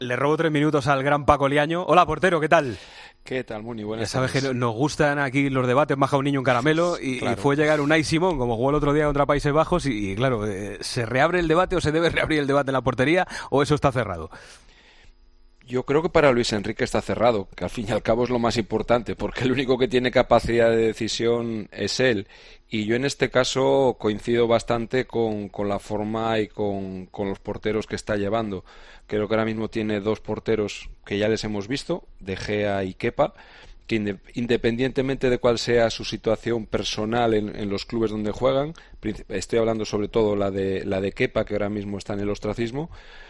Le robo 3 minutos al gran Paco Liaño. Hola, portero, ¿qué tal? ¿Qué tal, Muni? Buenas Ya sabes tardes. que nos gustan aquí los debates, baja un niño un caramelo y, Claro. y fue llegar Unai Simón, como jugó el otro día contra Países Bajos y claro, ¿se reabre el debate o se debe reabrir el debate en la portería o eso está cerrado? Yo creo que para Luis Enrique está cerrado, que al fin y al cabo es lo más importante, porque el único que tiene capacidad de decisión es él. Y yo en este caso coincido bastante con la forma y con los porteros que está llevando. Creo que ahora mismo tiene dos porteros que ya les hemos visto, De Gea y Kepa, que independientemente de cuál sea su situación personal en los clubes donde juegan, estoy hablando sobre todo la de Kepa, que ahora mismo está en el ostracismo.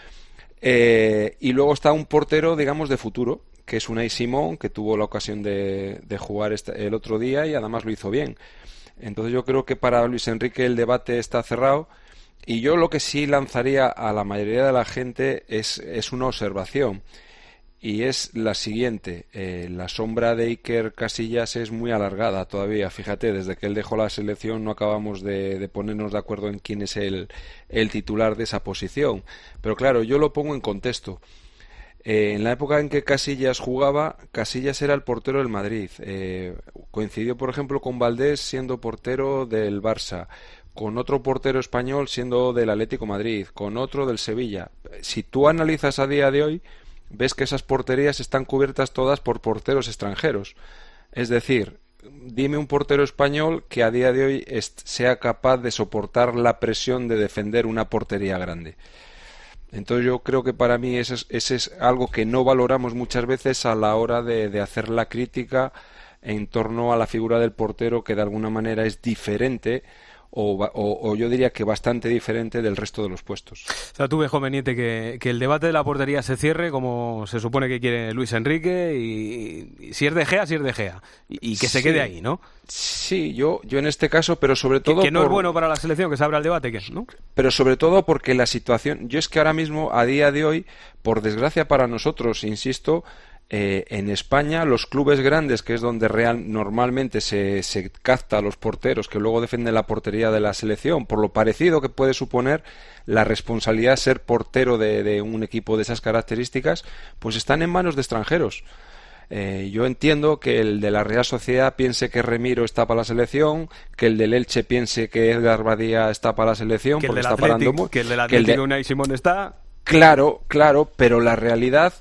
Y luego está un portero, digamos, de futuro, que es Unai Simón, que tuvo la ocasión de jugar el otro día y además lo hizo bien. Entonces yo creo que para Luis Enrique el debate está cerrado y yo lo que sí lanzaría a la mayoría de la gente es una observación y es la siguiente. La sombra de Iker Casillas es muy alargada todavía. Fíjate, desde que él dejó la selección no acabamos de ponernos de acuerdo en quién es el titular de esa posición. Pero claro, yo lo pongo en contexto. En la época en que Casillas jugaba, Casillas era el portero del Madrid. Coincidió, por ejemplo, con Valdés siendo portero del Barça, con otro portero español siendo del Atlético de Madrid, con otro del Sevilla. Si tú analizas a día de hoy, ves que esas porterías están cubiertas todas por porteros extranjeros. Es decir, dime un portero español que a día de hoy sea capaz de soportar la presión de defender una portería grande. Entonces yo creo que para mí ese es algo que no valoramos muchas veces a la hora de hacer la crítica en torno a la figura del portero, que de alguna manera es diferente o yo diría que bastante diferente del resto de los puestos. O sea, tú ves, conveniente que el debate de la portería se cierre como se supone que quiere Luis Enrique y si es De Gea, si es De Gea y que se quede ahí, ¿no? Sí, yo en este caso, pero sobre todo que no es bueno para la selección que se abra el debate, ¿no? Pero sobre todo porque la situación, yo es que ahora mismo, a día de hoy, por desgracia para nosotros, insisto, en España los clubes grandes, que es donde normalmente se capta a los porteros que luego defienden la portería de la selección, por lo parecido que puede suponer la responsabilidad de ser portero de un equipo de esas características, pues están en manos de extranjeros. Yo entiendo que el de la Real Sociedad piense que Remiro está para la selección, que el del Elche piense que Edgar Badía está para la selección, que porque el del está parando que el del Atlético Unai Simón está. Claro, pero la realidad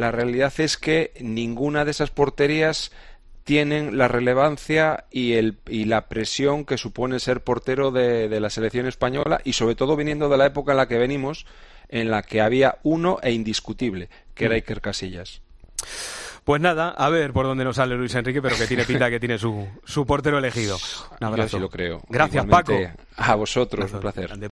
es que ninguna de esas porterías tienen la relevancia y la presión que supone ser portero de la selección española y sobre todo viniendo de la época en la que venimos, en la que había uno e indiscutible, que era Iker Casillas. Pues nada, a ver por dónde nos sale Luis Enrique, pero que tiene pinta que tiene su portero elegido. Un abrazo. Yo sí lo creo. Gracias, igualmente, Paco. A vosotros, un placer.